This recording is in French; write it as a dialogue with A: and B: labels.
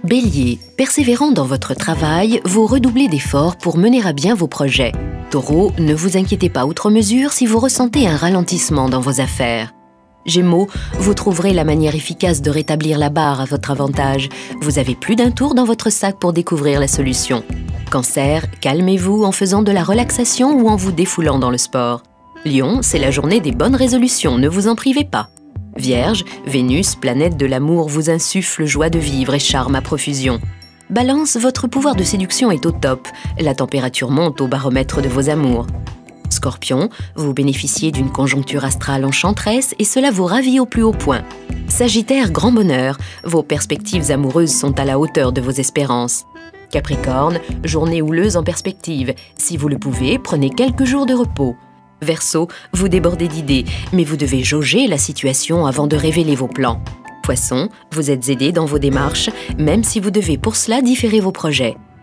A: Bélier, persévérant dans votre travail, vous redoublez d'efforts pour mener à bien vos projets. Taureau, ne vous inquiétez pas outre mesure si vous ressentez un ralentissement dans vos affaires. Gémeaux, vous trouverez la manière efficace de rétablir la barre à votre avantage. Vous avez plus d'un tour dans votre sac pour découvrir la solution. Cancer, calmez-vous en faisant de la relaxation ou en vous défoulant dans le sport. Lion, c'est la journée des bonnes résolutions, ne vous en privez pas. Vierge, Vénus, planète de l'amour, vous insuffle joie de vivre et charme à profusion. Balance, votre pouvoir de séduction est au top. La température monte au baromètre de vos amours. Scorpion, vous bénéficiez d'une conjoncture astrale enchanteresse et cela vous ravit au plus haut point. Sagittaire, grand bonheur, vos perspectives amoureuses sont à la hauteur de vos espérances. Capricorne, journée houleuse en perspective. Si vous le pouvez, prenez quelques jours de repos. Verseau, vous débordez d'idées, mais vous devez jauger la situation avant de révéler vos plans. Poisson, vous êtes aidé dans vos démarches, même si vous devez pour cela différer vos projets.